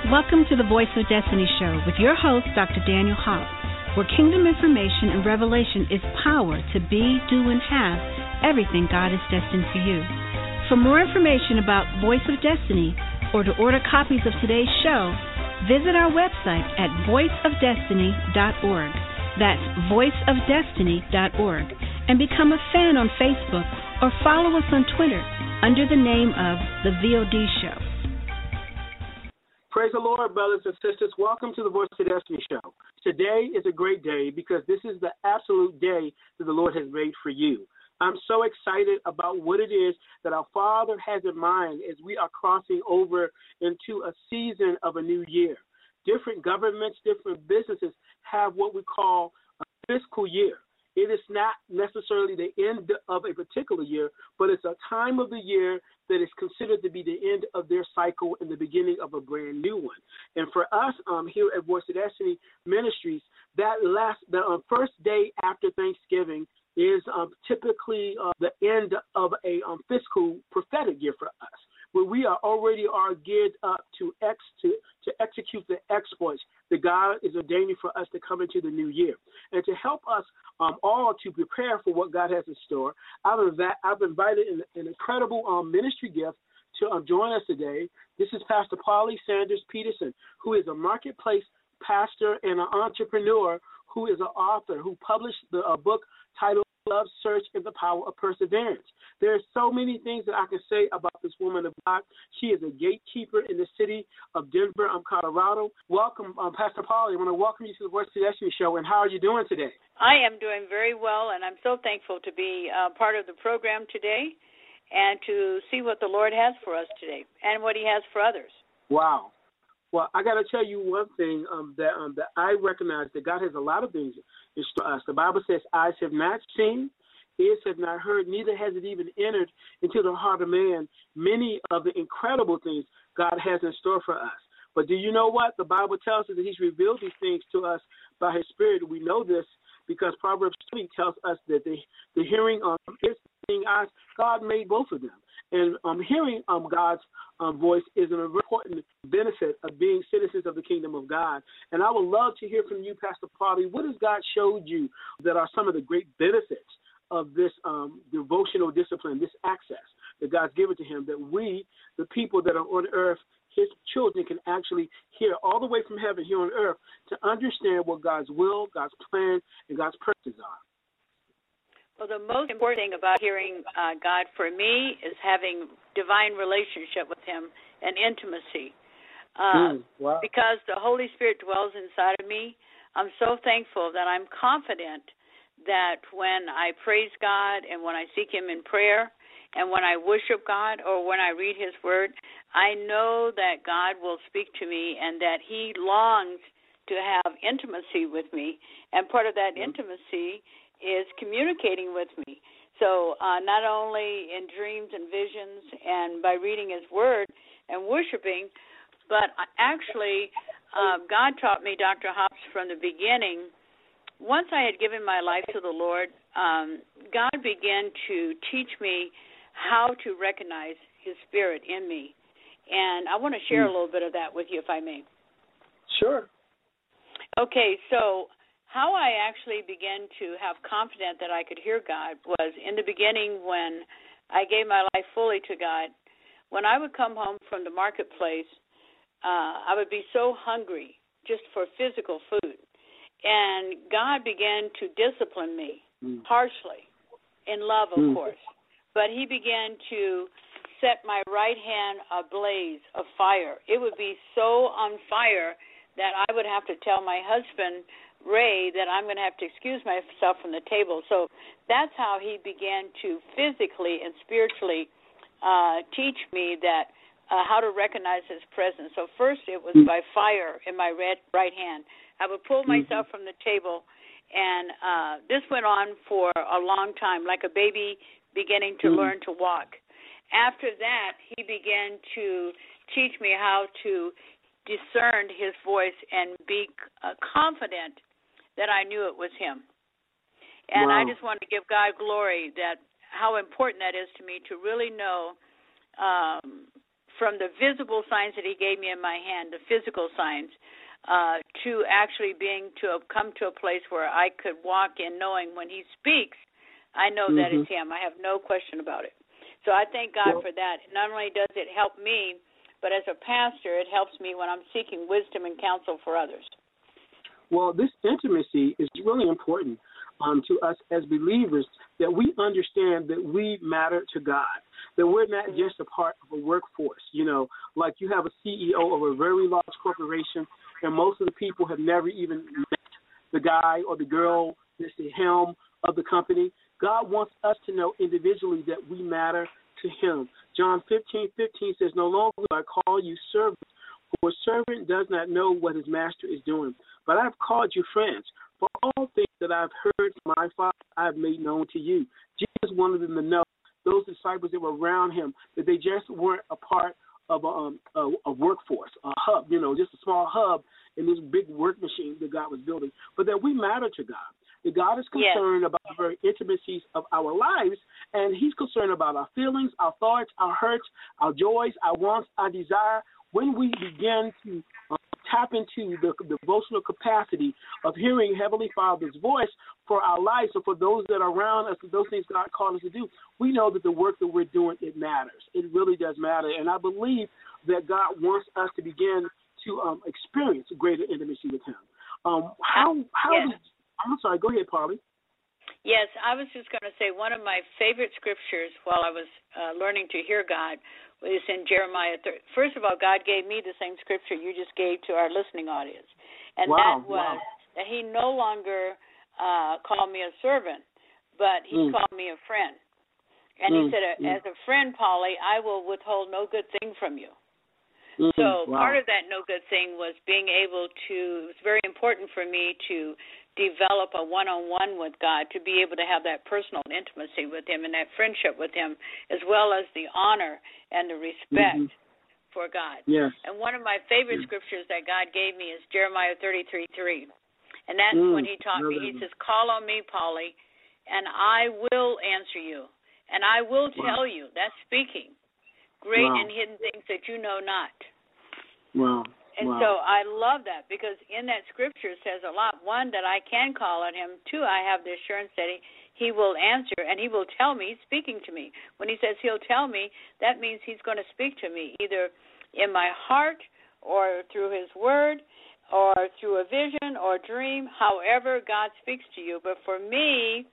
Welcome to the Voice of Destiny show with your host, Dr. Daniel Hobbs, where kingdom information and revelation is power to be, do, and have everything God is destined for you. For more information about Voice of Destiny or to order copies of today's show, visit our website at voiceofdestiny.org. That's voiceofdestiny.org. And become a fan on Facebook or follow us on Twitter under the name of The VOD Show. Praise the Lord, brothers and sisters. Welcome to the Voice of Destiny show. Today is a great day because this is the absolute day that the Lord has made for you. I'm so excited about what it is that our Father has in mind as we are crossing over into a season of a new year. Different governments, different businesses have what we call a fiscal year. It is not necessarily the end of a particular year, but it's a time of the year that is considered to be the end of their cycle and the beginning of a brand new one. And for us here at Voice of Destiny Ministries, the first day after Thanksgiving is typically the end of a fiscal prophetic year for us, where we are geared up to execute the exploits that God is ordaining for us to come into the new year. And to help us all to prepare for what God has in store, I've invited an incredible ministry gift to join us today. This is Pastor Polly Sanders Peterson, who is a marketplace pastor and an entrepreneur, who is an author, who published a book titled Love, Search, and the Power of Perseverance. There are so many things that I can say about this woman of God. She is a gatekeeper in the city of Denver, Colorado. Welcome, Pastor Polly. I want to welcome you to the Voice of Destiny show. And how are you doing today? I am doing very well, and I'm so thankful to be part of the program today and to see what the Lord has for us today and what he has for others. Wow. Well, I got to tell you one thing that I recognize that God has a lot of things in store for us. The Bible says, eyes have not seen, ears have not heard, neither has it even entered into the heart of man many of the incredible things God has in store for us. But do you know what? The Bible tells us that he's revealed these things to us by his Spirit. We know this because Proverbs 3 tells us that the hearing is seeing eyes. God made both of them. And hearing God's voice is an important benefit of being citizens of the kingdom of God. And I would love to hear from you, Pastor Polly. What has God showed you that are some of the great benefits of this devotional discipline, this access that God's given to him, that we, the people that are on earth, his children, can actually hear all the way from heaven here on earth to understand what God's will, God's plan, and God's purposes are? Well, the most important thing about hearing God for me is having divine relationship with him and intimacy. Wow. Because the Holy Spirit dwells inside of me, I'm so thankful that I'm confident that when I praise God and when I seek him in prayer and when I worship God or when I read his word, I know that God will speak to me and that he longs to have intimacy with me. And part of that intimacy is communicating with me. So not only in dreams and visions and by reading his word and worshiping, but actually God taught me, Dr. Hobbs, from the beginning. Once I had given my life to the Lord, God began to teach me how to recognize his Spirit in me. And I want to share a little bit of that with you, if I may. Sure. Okay, so how I actually began to have confidence that I could hear God was in the beginning when I gave my life fully to God. When I would come home from the marketplace, I would be so hungry just for physical food. And God began to discipline me harshly, in love, of course. But he began to set my right hand ablaze of fire. It would be so on fire that I would have to tell my husband, Ray, that I'm going to have to excuse myself from the table. So that's how he began to physically and spiritually teach me that how to recognize his presence. So first it was by fire in my right hand. I would pull myself from the table, and this went on for a long time, like a baby beginning to learn to walk. After that, he began to teach me how to discern his voice and be confident that I knew it was him. And I just want to give God glory that how important that is to me to really know from the visible signs that he gave me in my hand, the physical signs, to actually to come to a place where I could walk in knowing when he speaks, I know that it's him. I have no question about it. So I thank God for that. Not only does it help me, but as a pastor, it helps me when I'm seeking wisdom and counsel for others. Well, this intimacy is really important to us as believers, that we understand that we matter to God, that we're not just a part of a workforce. You know, like you have a CEO of a very large corporation, and most of the people have never even met the guy or the girl that's the helm of the company. God wants us to know individually that we matter to him. John 15:15 says, "No longer do I call you servants, for a servant does not know what his master is doing, but I have called you friends. For all things that I've heard from my Father, I have made known to you." Jesus wanted them to know, those disciples that were around him, that they just weren't a part of a workforce, a hub, you know, just a small hub in this big work machine that God was building, but that we matter to God. That God is concerned about the very intimacies of our lives, and he's concerned about our feelings, our thoughts, our hurts, our joys, our wants, our desire. When we begin to tap into the devotional capacity of hearing Heavenly Father's voice for our lives or for those that are around us, those things God called us to do, we know that the work that we're doing, it matters. It really does matter. And I believe that God wants us to begin to experience greater intimacy with him. I'm sorry, go ahead, Polly. Yes, I was just going to say one of my favorite scriptures while I was learning to hear God is in Jeremiah 30. First of all, God gave me the same scripture you just gave to our listening audience. And that was that he no longer called me a servant, but he called me a friend. And he said, as a friend, Polly, I will withhold no good thing from you. So part of that no good thing was being able to, it was very important for me to develop a one-on-one with God, to be able to have that personal intimacy with him and that friendship with him, as well as the honor and the respect for God. Yes. And one of my favorite scriptures that God gave me is Jeremiah 33:3. And that's when he taught me. He says, "Call on me, Polly, and I will answer you, and I will tell you," that's speaking, "great and hidden things that you know not." And so I love that, because in that scripture it says a lot. One, that I can call on him. Two, I have the assurance that he will answer and he will tell me, he's speaking to me. When he says he'll tell me, that means he's going to speak to me, either in my heart or through his word or through a vision or dream, however God speaks to you. But for me,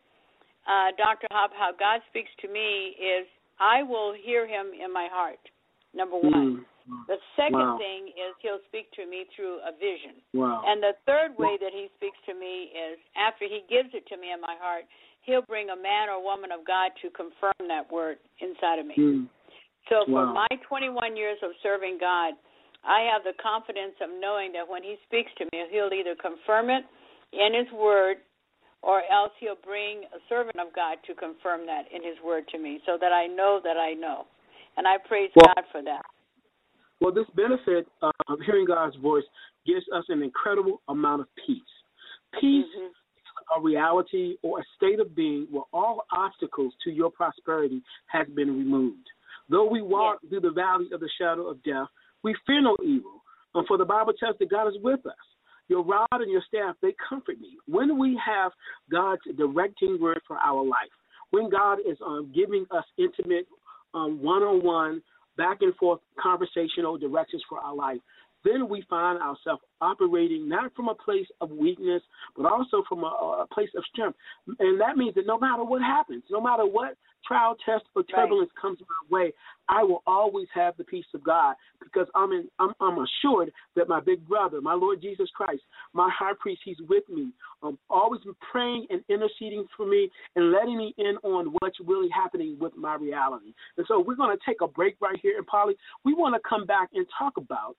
Dr. Hop, how God speaks to me is I will hear him in my heart, number one. The second thing is he'll speak to me through a vision. And the third way that he speaks to me is after he gives it to me in my heart, he'll bring a man or woman of God to confirm that word inside of me. So for my 21 years of serving God, I have the confidence of knowing that when he speaks to me, he'll either confirm it in his word or else he'll bring a servant of God to confirm that in his word to me, so that I know that I know. And I praise God for that. Well, this benefit of hearing God's voice gives us an incredible amount of peace. Peace is a reality or a state of being where all obstacles to your prosperity has been removed. Though we walk through the valley of the shadow of death, we fear no evil. For the Bible tells us that God is with us. Your rod and your staff, they comfort me. When we have God's directing word for our life, when God is giving us intimate, one-on-one, back and forth conversational directions for our life, then we find ourselves operating not from a place of weakness, but also from a place of strength. And that means that no matter what happens, no matter what trial, test, or turbulence comes my way, I will always have the peace of God, because I'm assured that my big brother, my Lord Jesus Christ, my high priest, he's with me, always praying and interceding for me and letting me in on what's really happening with my reality. And so we're going to take a break right here. And Polly, we want to come back and talk about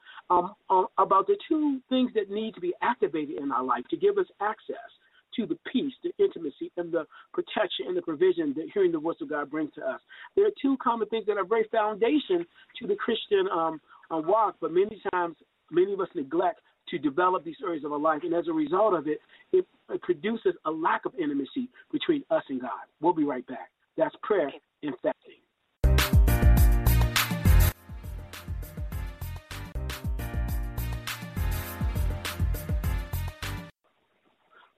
the two things that need to be activated in our life to give us access to the peace, the intimacy, and the protection and the provision that hearing the voice of God brings to us. There are two common things that are very foundation to the Christian walk, but many times many of us neglect to develop these areas of our life, and as a result of it, it produces a lack of intimacy between us and God. We'll be right back. That's prayer and fasting.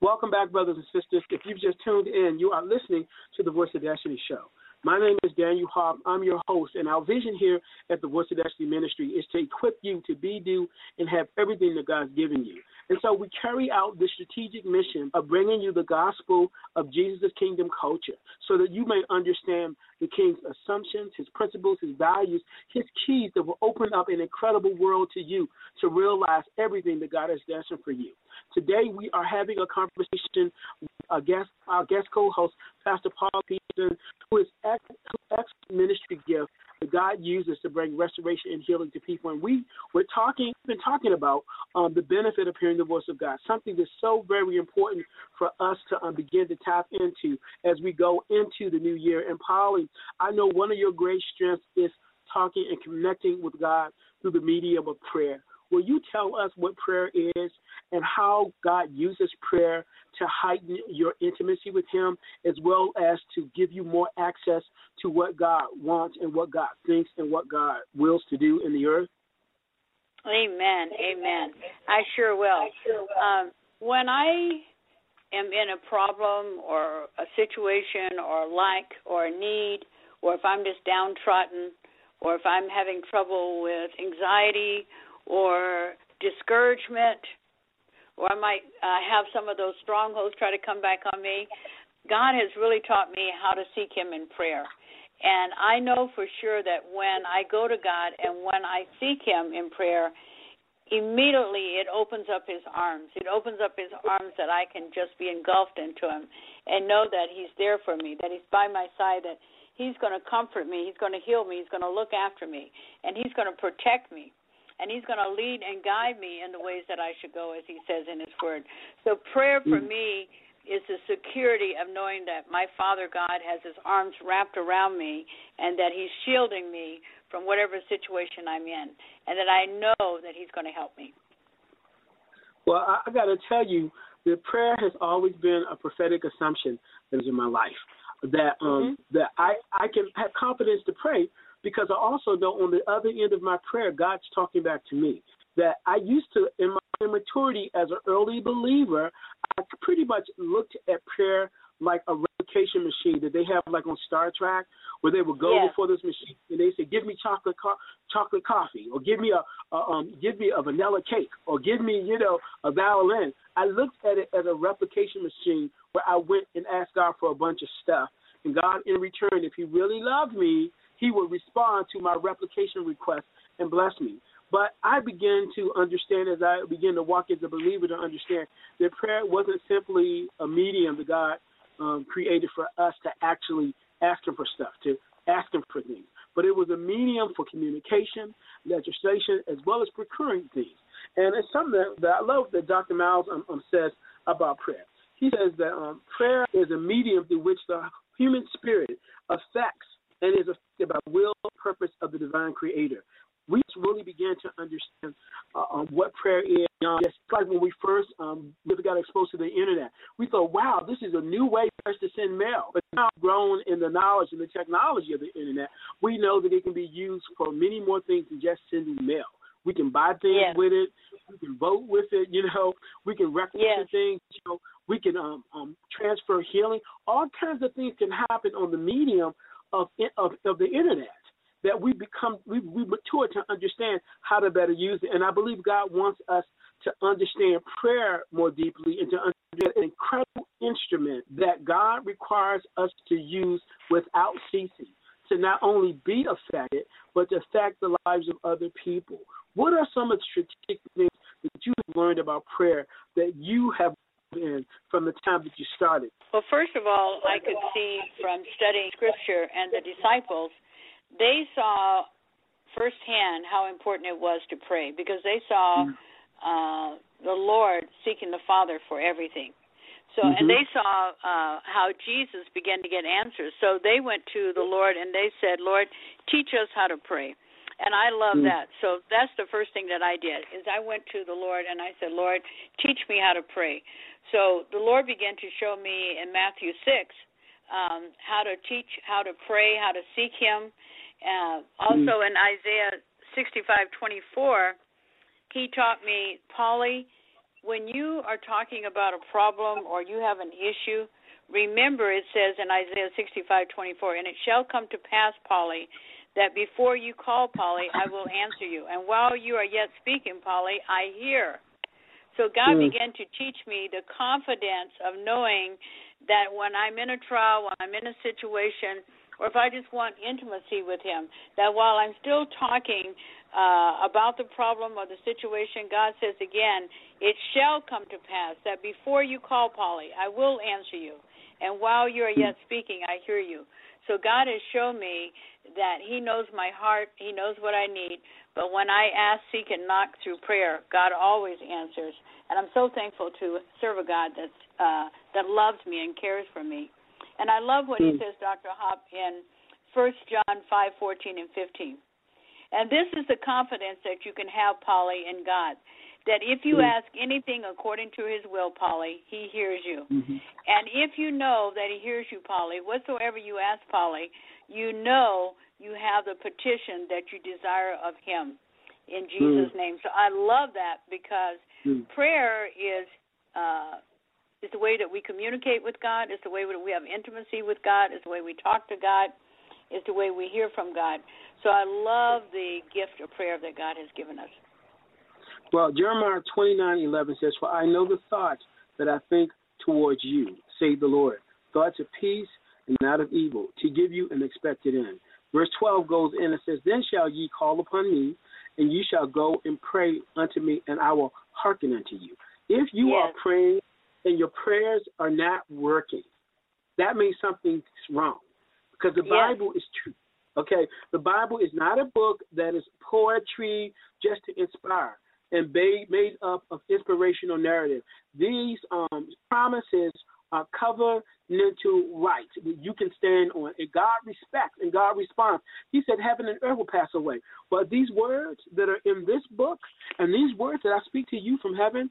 Welcome back, brothers and sisters. If you've just tuned in, you are listening to the Voice of Destiny show. My name is Daniel Hobb. I'm your host, and our vision here at the Voice of Destiny Ministry is to equip you to be, do, and have everything that God's given you. And so we carry out the strategic mission of bringing you the gospel of Jesus' kingdom culture so that you may understand the King's assumptions, his principles, his values, his keys that will open up an incredible world to you to realize everything that God has destined for you. Today we are having a conversation with our guest co-host, Pastor Paul Peterson, who is excellent ministry gift that God uses to bring restoration and healing to people. And we've been talking about the benefit of hearing the voice of God, something that's so very important for us to begin to tap into as we go into the new year. And Polly, I know one of your great strengths is talking and connecting with God through the medium of prayer. Will you tell us what prayer is and how God uses prayer to heighten your intimacy with him, as well as to give you more access to what God wants and what God thinks and what God wills to do in the earth? Amen. Amen. I sure will. When I am in a problem or a situation or lack or a need, or if I'm just downtrodden, or if I'm having trouble with anxiety or discouragement, or I might have some of those strongholds try to come back on me, God has really taught me how to seek him in prayer. And I know for sure that when I go to God and when I seek him in prayer, immediately it opens up his arms. It opens up his arms that I can just be engulfed into him and know that he's there for me, that he's by my side, that he's going to comfort me, he's going to heal me, he's going to look after me, and he's going to protect me. And he's going to lead and guide me in the ways that I should go, as he says in his word. So prayer for me is the security of knowing that my Father God has his arms wrapped around me and that he's shielding me from whatever situation I'm in, and that I know that he's going to help me. Well, I got to tell you that prayer has always been a prophetic assumption that is in my life, that that I can have confidence to pray, because I also know on the other end of my prayer, God's talking back to me. That I used to, in my immaturity as an early believer, I pretty much looked at prayer like a replication machine that they have like on Star Trek, where they would go before this machine and they say, "Give me chocolate coffee," or "Give me a vanilla cake," or "Give me a violin." I looked at it as a replication machine where I went and asked God for a bunch of stuff, and God in return, if he really loved me, he would respond to my replication request and bless me. But I began to understand, as I began to walk as a believer, to understand that prayer wasn't simply a medium that God created for us to actually ask him for stuff, to ask him for things. But it was a medium for communication, legislation, as well as procuring things. And it's something that I love that Dr. Miles says about prayer. He says that prayer is a medium through which the human spirit affects and is affected by the will and purpose of the divine creator. We just really began to understand what prayer is. Just like when we first got exposed to the internet, we thought, wow, this is a new way for us to send mail. But now, grown in the knowledge and the technology of the internet, we know that it can be used for many more things than just sending mail. We can buy things with it. We can vote with it. We can recommend things. We can transfer healing. All kinds of things can happen on the medium of the internet, that we mature to understand how to better use it. And I believe God wants us to understand prayer more deeply and to understand an incredible instrument that God requires us to use without ceasing, to not only be affected, but to affect the lives of other people. What are some of the strategic things that you have learned about prayer that you have in from the time that you started? Well, first of all, I could see from studying Scripture and the disciples, they saw firsthand how important it was to pray, because they saw the Lord seeking the Father for everything. So, and they saw how Jesus began to get answers. So they went to the Lord and they said, "Lord, teach us how to pray." And I love that. So that's the first thing that I did, is I went to the Lord and I said, "Lord, teach me how to pray." So the Lord began to show me in Matthew 6 how to teach, how to pray, how to seek him. Also in Isaiah 65:24, he taught me, "Polly, when you are talking about a problem or you have an issue, remember it says in Isaiah 65:24, and it shall come to pass, Polly, that before you call, Polly, I will answer you. And while you are yet speaking, Polly, I hear. So God began to teach me the confidence of knowing that when I'm in a trial, when I'm in a situation, or if I just want intimacy with him, that while I'm still talking about the problem or the situation, God says again, it shall come to pass that before you call, Polly, I will answer you. And while you are yet speaking, I hear you. So God has shown me that he knows my heart, he knows what I need, but when I ask, seek, and knock through prayer, God always answers. And I'm so thankful to serve a God that loves me and cares for me. And I love what he says, Dr. Hop, in 1 John 5:14 and 15. And this is the confidence that you can have, Polly, in God, that if you ask anything according to his will, Polly, he hears you. And if you know that he hears you, Polly, whatsoever you ask, Polly, you know you have the petition that you desire of him in Jesus' name. So I love that because prayer is the way that we communicate with God. It's the way that we have intimacy with God. It's the way we talk to God. It's the way we hear from God. So I love the gift of prayer that God has given us. Well, Jeremiah 29:11 says, for I know the thoughts that I think towards you, say the Lord, thoughts of peace and not of evil, to give you an expected end. Verse 12 goes in and says, then shall ye call upon me, and ye shall go and pray unto me, and I will hearken unto you. If you are praying and your prayers are not working, that means something's wrong, because the Bible is true. Okay, the Bible is not a book that is poetry just to inspire and made up of inspirational narrative. These promises are covenantal rights that you can stand on, and God respects and God responds. He said heaven and earth will pass away, but these words that are in this book and these words that I speak to you from heaven,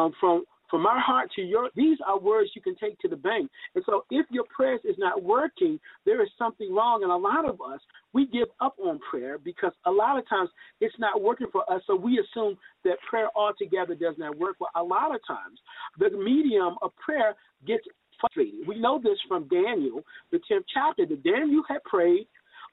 from our heart to your, these are words you can take to the bank. And so if your prayers is not working, there is something wrong. And a lot of us, we give up on prayer because a lot of times it's not working for us. So we assume that prayer altogether does not work. But a lot of times the medium of prayer gets frustrated. We know this from Daniel, the 10th chapter, that Daniel had prayed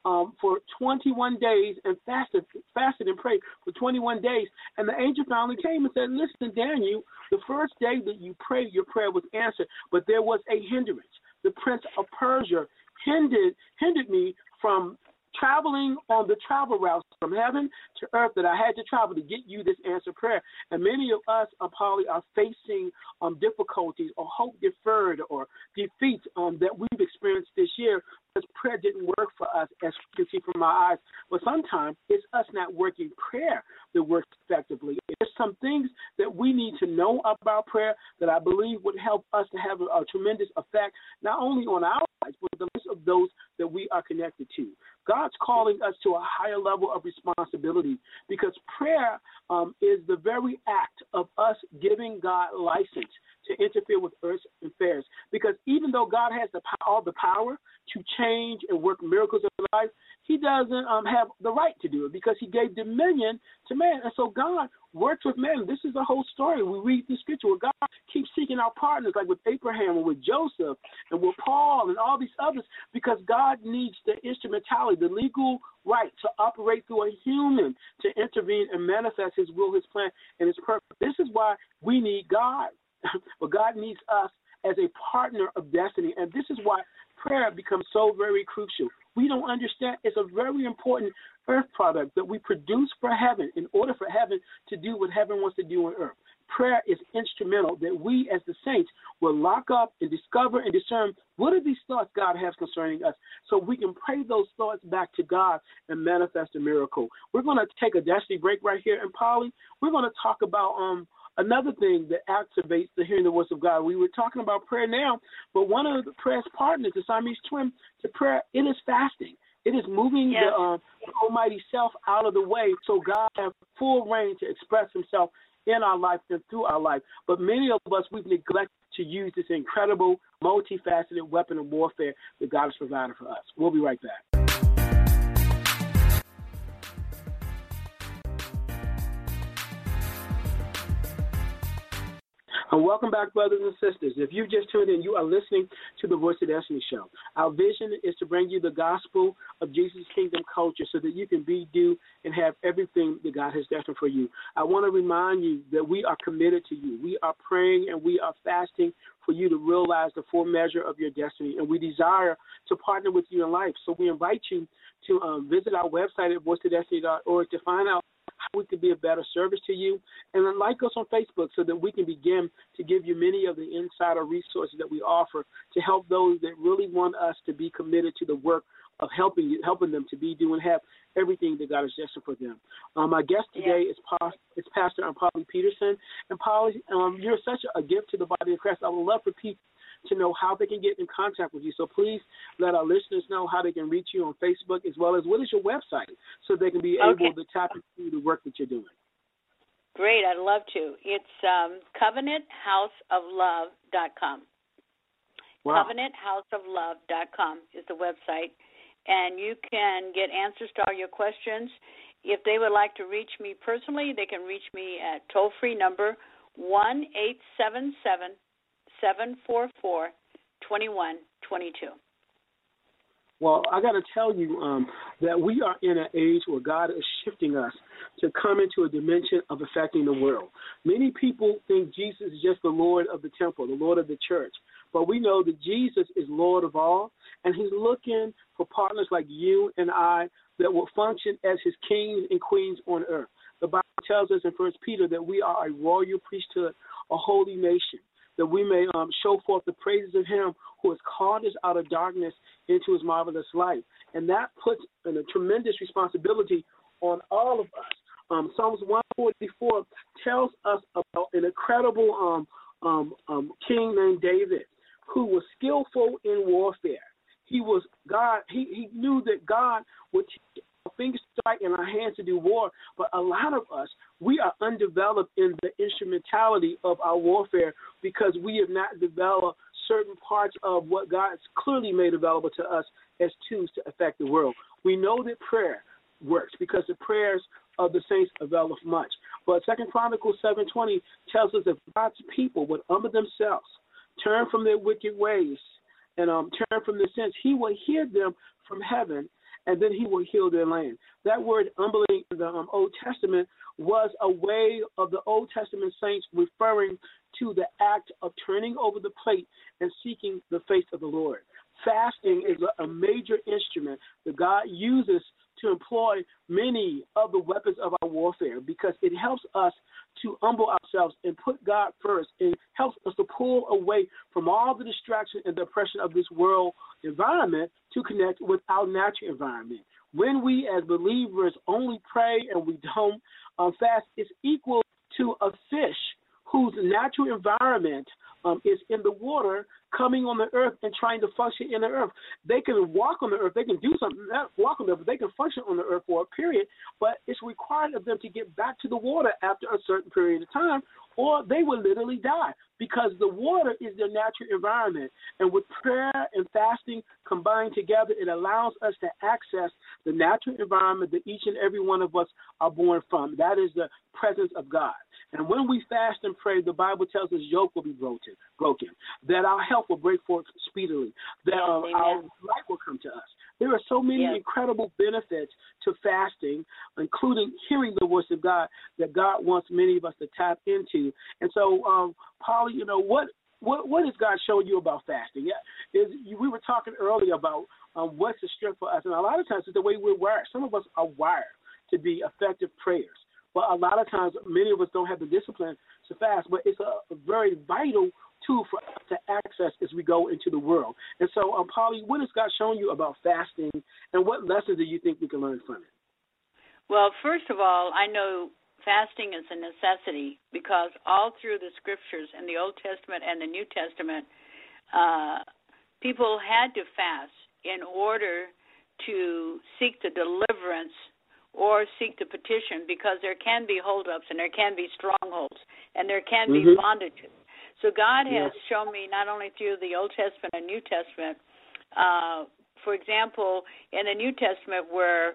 for 21 days and fasted and prayed for 21 days. And the angel finally came and said, listen, Daniel, the first day that you prayed, your prayer was answered, but there was a hindrance. The prince of Persia hindered me from traveling on the travel routes from heaven to earth that I had to travel to get you this answered prayer. And many of us, Polly, are facing difficulties or hope deferred or defeats that we've experienced this year because prayer didn't work for us, as you can see from my eyes. But sometimes it's us not working prayer that works effectively. There's some things that we need to know about prayer that I believe would help us to have a tremendous effect, not only on our lives, but the lives of those that we are connected to. God's calling us to a higher level of responsibility because prayer is the very act of us giving God license to interfere with earth's affairs. Because even though God has all the power to change and work miracles in life, he doesn't have the right to do it because he gave dominion to man. And so God works with man. This is the whole story. We read the scripture where God keeps seeking out partners like with Abraham and with Joseph and with Paul and all these others because God needs the instrumentality, the legal right to operate through a human to intervene and manifest his will, his plan, and his purpose. This is why we need God. But God needs us as a partner of destiny. And this is why prayer becomes so very crucial. We don't understand it's a very important earth product that we produce for heaven in order for heaven to do what heaven wants to do on earth. Prayer is instrumental that we as the saints will lock up and discover and discern what are these thoughts God has concerning us so we can pray those thoughts back to God and manifest a miracle. We're going to take a destiny break right here. And Polly, we're going to talk about another thing that activates the hearing the voice of God. We were talking about prayer now, but one of the prayer's partners, the Siamese twin to prayer, it is fasting. It is moving the almighty self out of the way so God has full reign to express himself in our life and through our life. But many of us, we've neglected to use this incredible, multifaceted weapon of warfare that God has provided for us. We'll be right back. And welcome back, brothers and sisters. If you just tuned in, you are listening to the Voice of Destiny show. Our vision is to bring you the gospel of Jesus' kingdom culture so that you can be, do, and have everything that God has destined for you. I want to remind you that we are committed to you. We are praying and we are fasting for you to realize the full measure of your destiny, and we desire to partner with you in life. So we invite you to visit our website at voiceofdestiny.org to find out how we can be a better service to you, and then like us on Facebook so that we can begin to give you many of the insider resources that we offer to help those that really want us to be committed to the work of helping them to be, do, and have everything that God has destined for them. My guest today is Pastor Polly Peterson. And Polly, you're such a gift to the body of Christ. I would love for people to know how they can get in contact with you. So please let our listeners know how they can reach you on Facebook, as well as what is your website so they can be able to tap into the work that you're doing. Great, I'd love to. It's covenanthouseoflove.com. Wow. Covenanthouseoflove.com is the website, and you can get answers to all your questions. If they would like to reach me personally, they can reach me at toll-free number 1-877-744-2122. Well, I got to tell you that we are in an age where God is shifting us to come into a dimension of affecting the world. Many people think Jesus is just the Lord of the temple, the Lord of the church. But we know that Jesus is Lord of all, and he's looking for partners like you and I that will function as his kings and queens on earth. The Bible tells us in 1 Peter that we are a royal priesthood, a holy nation, that we may show forth the praises of him who has called us out of darkness into his marvelous light. And that puts a tremendous responsibility on all of us. Psalms 144 tells us about an incredible king named David who was skillful in warfare. He was God. He knew that God would take our fingers to fight and our hands to do war. But a lot of us, we are undeveloped in the instrumentality of our warfare because we have not developed certain parts of what God has clearly made available to us as tools to affect the world. We know that prayer works because the prayers of the saints availeth much. But 2 Chronicles 7:20 tells us that God's people would humble themselves, turn from their wicked ways, and turn from their sins, he will hear them from heaven, and then he will heal their land. That word humbling in the Old Testament was a way of the Old Testament saints referring to the act of turning over the plate and seeking the face of the Lord. Fasting is a major instrument that God uses to employ many of the weapons of our warfare because it helps us to humble ourselves and put God first and helps us to pull away from all the distraction and the oppression of this world environment to connect with our natural environment. When we as believers only pray and we don't fast, it's equal to a fish whose natural environment is in the water, coming on the earth and trying to function in the earth. They can walk on the earth. They can do something, not walk on the earth, but they can function on the earth for a period, but it's required of them to get back to the water after a certain period of time, or they will literally die because the water is their natural environment. And with prayer and fasting combined together, it allows us to access the natural environment that each and every one of us are born from. That is the presence of God. And when we fast and pray, the Bible tells us yoke will be broken, that our health will break forth speedily, that our light will come to us. There are so many incredible benefits to fasting, including hearing the voice of God, that God wants many of us to tap into. And so, Polly, what has God shown you about fasting? We were talking earlier about what's the strength for us, and a lot of times it's the way we're wired. Some of us are wired to be effective prayers. But a lot of times, many of us don't have the discipline to fast, but it's a very vital tool for us to access as we go into the world. And so, Polly, what has God shown you about fasting, and what lessons do you think we can learn from it? Well, first of all, I know fasting is a necessity because all through the scriptures in the Old Testament and the New Testament, people had to fast in order to seek the deliverance or seek the petition, because there can be holdups and there can be strongholds and there can be bondages. So God has shown me not only through the Old Testament and New Testament, for example, in the New Testament where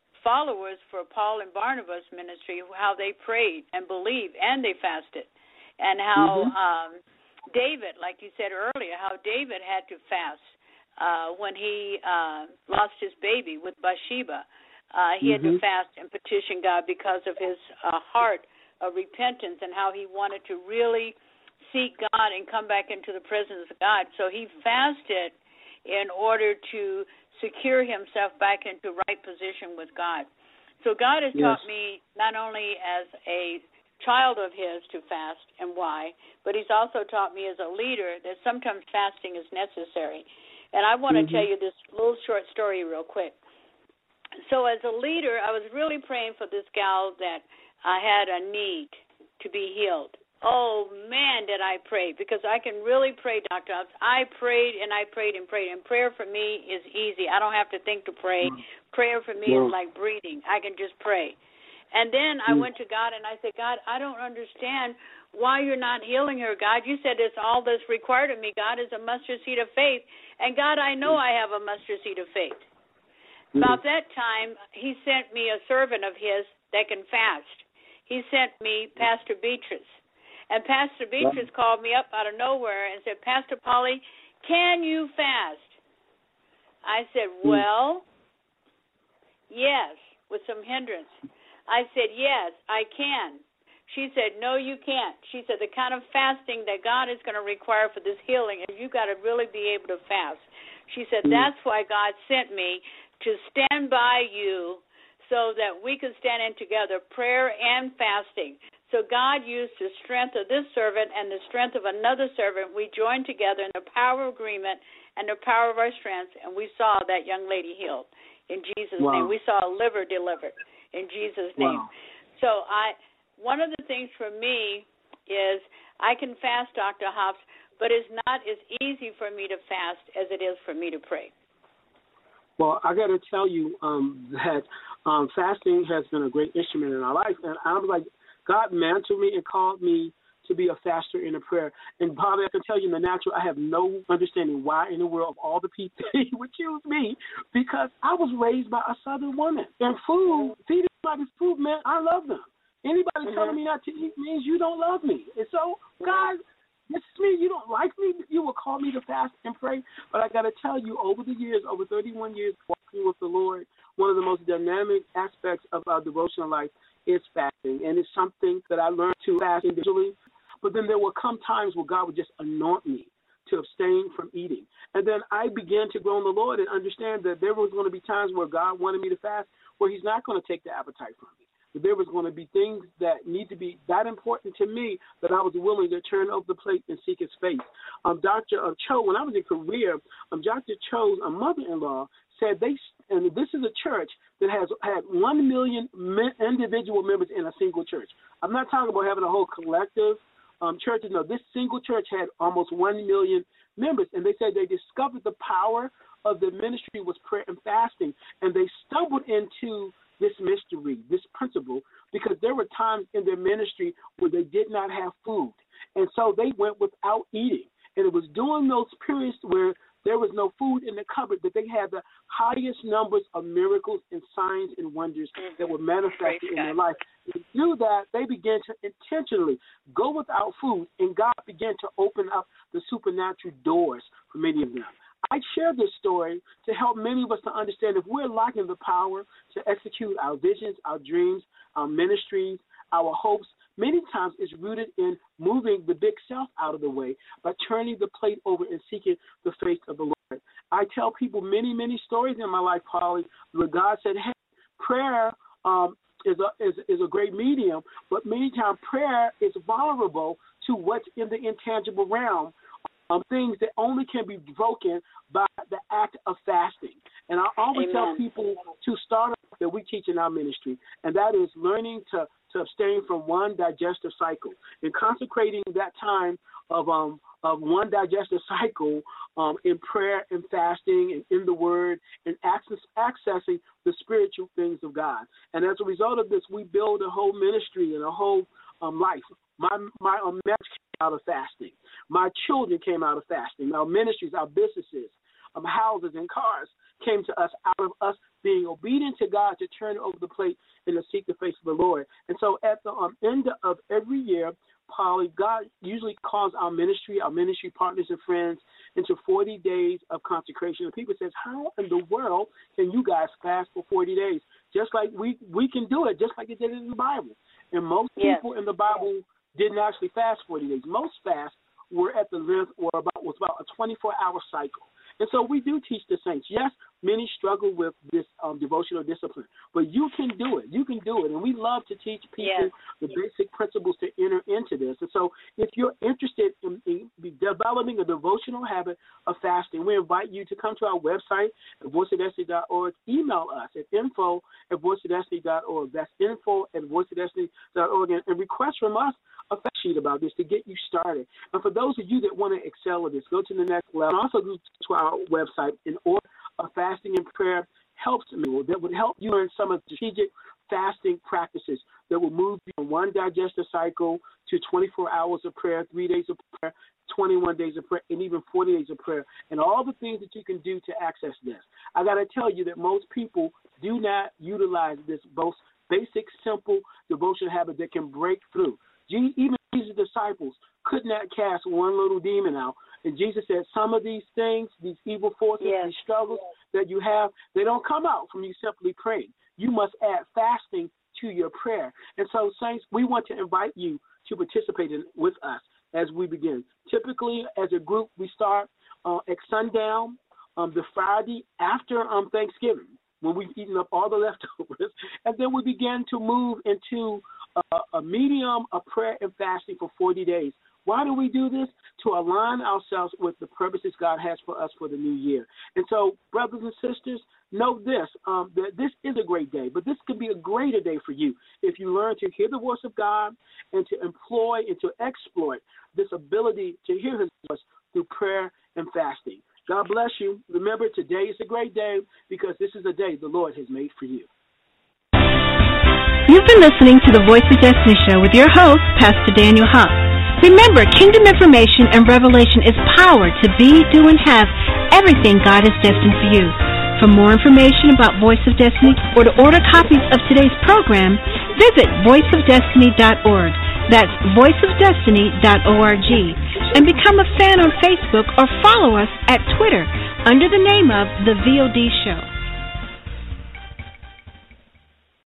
followers for Paul and Barnabas' ministry, how they prayed and believed and they fasted. and how David, like you said earlier, how David had to fast when he lost his baby with Bathsheba. He had to fast and petition God because of his heart of repentance and how he wanted to really seek God and come back into the presence of God. So he fasted in order to secure himself back into right position with God. So God has taught me not only as a child of his to fast and why, but he's also taught me as a leader that sometimes fasting is necessary. And I want to tell you this little short story real quick. So as a leader, I was really praying for this gal that had a need to be healed. Oh, man, did I pray, because I can really pray, Dr. Hobbs. I prayed and I prayed and prayed, and prayer for me is easy. I don't have to think to pray. Prayer for me is like breathing. I can just pray. And then I went to God and I said, God, I don't understand why you're not healing her, God. You said it's all that's required of me, God, is a mustard seed of faith. And, God, I know I have a mustard seed of faith. About that time, he sent me a servant of his that can fast. He sent me Pastor Beatrice. And Pastor Beatrice called me up out of nowhere and said, Pastor Polly, can you fast? I said, well, yes, with some hindrance. I said, yes, I can. She said, no, you can't. She said, the kind of fasting that God is going to require for this healing is you've got to really be able to fast. She said, that's why God sent me to stand by you so that we could stand in together, prayer and fasting. So God used the strength of this servant and the strength of another servant. We joined together in the power of agreement and the power of our strengths, and we saw that young lady healed in Jesus' name. We saw a liver delivered in Jesus' name. So one of the things for me is I can fast, Dr. Hobbs, but it's not as easy for me to fast as it is for me to pray. Well, I got to tell you that fasting has been a great instrument in our life, and I was like, God mantled me and called me to be a faster in a prayer. And, Bobby, I can tell you in the natural, I have no understanding why in the world of all the people he would choose me, because I was raised by a Southern woman. And feeding somebody food, man, I love them. Anybody telling me not to eat means you don't love me. And so, God, this is me. You don't like me. You will call me to fast and pray. But I got to tell you, over the years, over 31 years walking with the Lord, one of the most dynamic aspects of our devotional life is fasting. And it's something that I learned to fast individually. But then there will come times where God would just anoint me to abstain from eating. And then I began to grow in the Lord and understand that there was going to be times where God wanted me to fast where he's not going to take the appetite from me. But there was going to be things that need to be that important to me that I was willing to turn over the plate and seek his face. Dr. Cho, when I was in Korea, Dr. Cho's mother-in-law said and this is a church that has had 1 million individual members in a single church. I'm not talking about having a whole collective churches. No, this single church had almost 1 million members, and they said they discovered the power of the ministry was prayer and fasting, and they stumbled into this mystery, this principle, because there were times in their ministry where they did not have food, and so they went without eating, and it was during those periods where there was no food in the cupboard that they had the highest numbers of miracles and signs and wonders that were manifested in their life. And through that, they began to intentionally go without food, and God began to open up the supernatural doors for many of them. I share this story to help many of us to understand if we're lacking the power to execute our visions, our dreams, our ministries, our hopes, many times it's rooted in moving the big self out of the way by turning the plate over and seeking the face of the Lord. I tell people many, many stories in my life, Polly, where God said, hey, prayer is a great medium, but many times prayer is vulnerable to what's in the intangible realm, things that only can be broken by the act of fasting. And I always tell people to start off that we teach in our ministry, and that is learning to abstain from one digestive cycle and consecrating that time of one digestive cycle in prayer and fasting and in the Word and accessing the spiritual things of God. And as a result of this, we build a whole ministry and a whole life. My marriage came out of fasting. My children came out of fasting. Our ministries, our businesses, houses and cars came to us out of us being obedient to God to turn over the plate and to seek the face of the Lord. And so at the end of every year, Polly, God usually calls our ministry partners and friends into 40 days of consecration. And people says, how in the world can you guys fast for 40 days? Just like we can do it, just like it did in the Bible. And most people in the Bible didn't actually fast 40 days. Most fasts were at the length was about a 24-hour cycle. And so we do teach the saints. Yes, many struggle with this devotional discipline, but you can do it. You can do it. And we love to teach people the basic principles to enter into this. And so if you're interested in developing a devotional habit of fasting, we invite you to come to our website at voiceofdestiny.org. Email us at info@voiceofdestiny.org. That's info@voiceofdestiny.org. And request from us a fact sheet about this to get you started. And for those of you that want to excel at this, go to the next level. And also go to our website. In order of fasting and prayer helps me. That would help you learn some of the strategic fasting practices that will move you from one digestive cycle to 24 hours of prayer, 3 days of prayer, 21 days of prayer, and even 40 days of prayer, and all the things that you can do to access this. I got to tell you that most people do not utilize this most basic, simple devotion habit that can break through. Even Jesus' disciples could not cast one little demon out. And Jesus said, some of these things, these evil forces, these struggles that you have, they don't come out from you simply praying. You must add fasting to your prayer. And so, saints, we want to invite you to participate with us as we begin. Typically, as a group, we start at sundown the Friday after Thanksgiving, when we've eaten up all the leftovers, and then we begin to move into a medium of prayer and fasting for 40 days. Why do we do this? To align ourselves with the purposes God has for us for the new year. And so, brothers and sisters, know this, that this is a great day, but this could be a greater day for you if you learn to hear the voice of God and to employ and to exploit this ability to hear his voice through prayer and fasting. God bless you. Remember, today is a great day because this is a day the Lord has made for you. You've been listening to the Voice of Destiny Show with your host, Pastor Daniel Huff. Remember, kingdom information and revelation is power to be, do, and have everything God has destined for you. For more information about Voice of Destiny or to order copies of today's program, visit voiceofdestiny.org. That's voiceofdestiny.org. And become a fan on Facebook or follow us at Twitter under the name of The VOD Show.